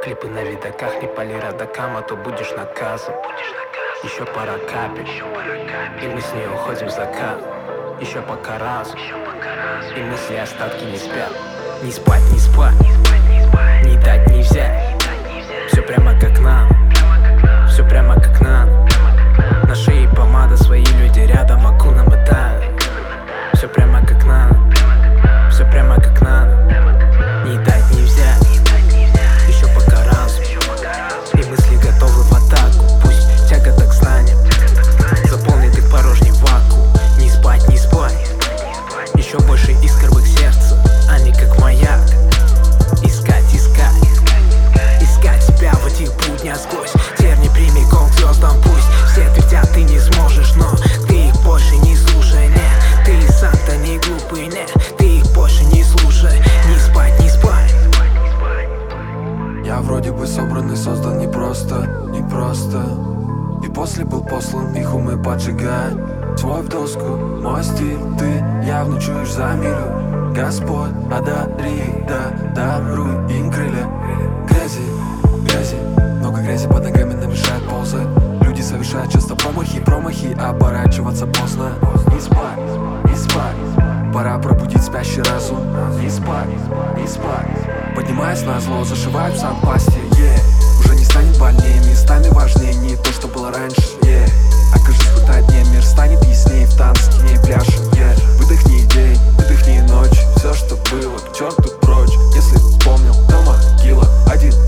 Клипы на видоках, не пали родокам, а то будешь наказан. Еще пара капель, и мы с ней уходим в закат. Еще пока разум, и мысли остатки не спят. Не спать, не спать, не дать, не взять. Все прямо как надо, все прямо как надо. На шее помада, свои люди рядом, Акуна Матата. Все прямо как надо, все прямо как надо. Не дать, не взять, еще пока разум, и мысли готовы в атаку. Пусть тягота к знаниям заполнит их порожний вакуум. Не спать, не спать, еще больше искр в их сердце. Они как маяк. Искать, искать, искать себя в этих буднях сквозь терни прямиком к звездам. Пусть все твердят, ты не сможешь, но ты их больше не слушай, нет. Ты и сам-то не глупый, нет. Ты их больше не слушай. Не спать, не спать. Я вроде бы собран и создан непросто, непросто. И после был послан их умы поджигать. Свой в доску, мой стиль, ты явно чуешь за милю. Господь, одари, да, даруй им крылья. Грязи, грязи, много грязи под ногами нам мешает ползать. Люди совершают часто промахи, промахи, оборачиваться поздно. Не спать, не спать, пора пробудить спящий разум. Не спать, не спать, поднимаясь на зло, зашивают в санпасте, Уже не станет больнее, местами важнее не то, что было раньше, Окажись куда дне, мир станет яснее, в танце теней пляшем, Выдохни день, выдохни ночь, все, что было, к черту прочь. Если вспомнил, то могила один.